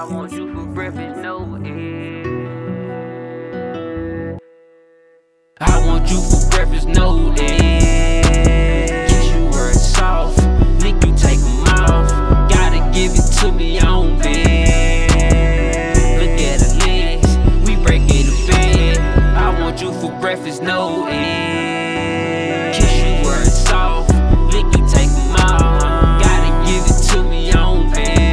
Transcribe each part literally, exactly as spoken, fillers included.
I want you for breakfast, no eggs. I want you for breakfast, no eggs. Kiss you where it's soft, lick you, take them off. Gotta give it to me on bed. Look at the legs, we breaking the bed. I want you for breakfast, no eggs. Kiss you where it's soft, lick you, take them off. Gotta give it to me on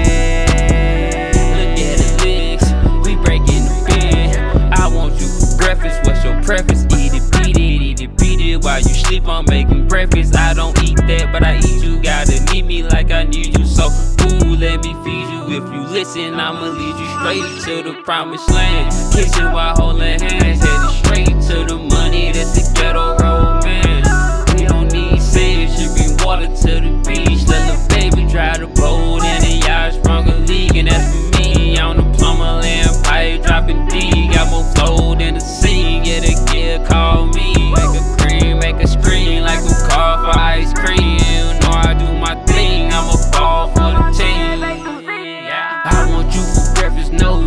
bed. Look at the legs, we breaking the bed. I want you for breakfast, what's your preference? Eat it, beat it, eat it, beat it. While you sleep, I'm making breakfast. I don't eat that, but I eat you. Gotta need me like I need you. So, ooh, let me feed you. If you listen, I'ma lead you straight to the promised land. Kissing while holding hands, headed straight to the money. That's the ghetto romance. We don't need sand, she bring water to the beach. Let the baby drive the boat in the yard, stronger league, and that's for me. On the plumber land pipe, dropping D. Got more flow than the sea. Yeah, the kid call me. Make a cream, make a scream like a car for ice cream. You know I do my thing, I'm a ball for the team. Yeah. I want you for breakfast, no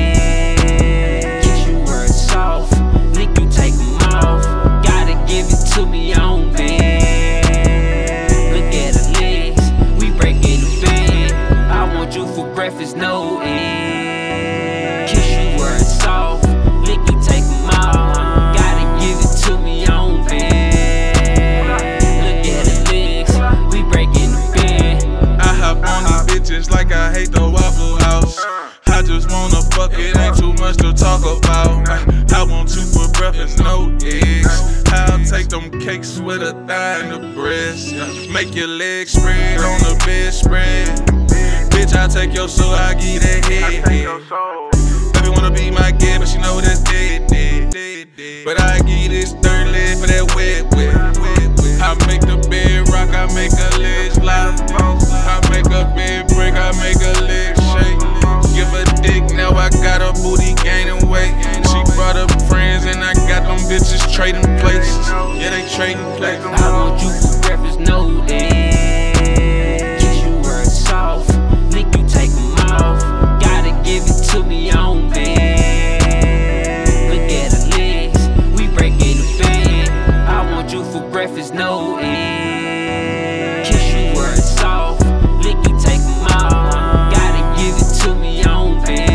eggs. Kiss you where it's soft, lick you, take them off. Gotta give it to me on bed. Look at the legs, we breaking the bed. I want you for breakfast, no eggs. Kiss you where it's soft, lick you, take them off. Gotta give it to me on bed. Look at the legs, we breaking the bed. I hop on these bitches like I hate the Waffle House. I just wanna fuck, it ain't too much to talk about. I want you for breakfast, no eggs. I'll take them cakes with a thigh and a breast. Make your legs spread on the bed spread. Bitch, I take your soul, I give that head. Baby wanna be my kid, but she know that's dead, dead, dead, dead. But I give this third leg for that wet, wet, wet, wet. I make the bed rock, I make a leg slide. I make a bed break, I make a leg shake. Give a dick, now I got a booty gaining weight. She brought up friends and I got them bitches trading places. Yeah, they trading places. I want you for breakfast, no eggs. Kiss you where it's soft, lick you, take them off. Gotta give it to me on bed. Look at the legs, we breaking the bed. I want you for breakfast, no eggs. Kiss you where it's soft, lick you, take them off. Gotta give it to me on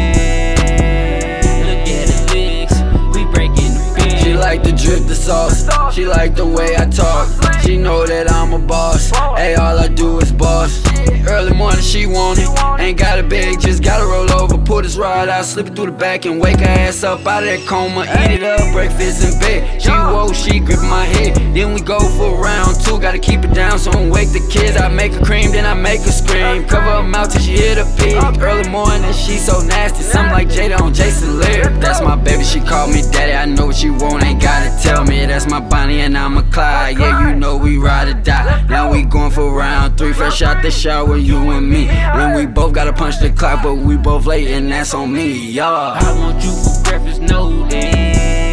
bed. Look at the legs, we breaking the bed. She like to drip the sauce, she like the way I talk. She know that I'm a boss, hey, all I do is boss. Early morning she want it, ain't got a bag, just gotta roll over. Pull this rod out, slip it through the back and wake her ass up out of that coma. Eat it up, breakfast in bed. She woke, she grip my head. Then we go for round two, gotta keep it down so I don't wake the kids. I make her cream, then I make her scream. Cover her mouth till she hear the pig. Early morning she so nasty, something like Jada on Jason Laird. That's my baby, she call me daddy, I know what she want, ain't gotta tell me. That's my Bonnie and I'm a Clyde, yeah, you know we ride or die. Now we going for round three, fresh out the shower, you and me. When we both gotta punch the clock, but we both late and that's on me, y'all. I want you for breakfast, no eggs.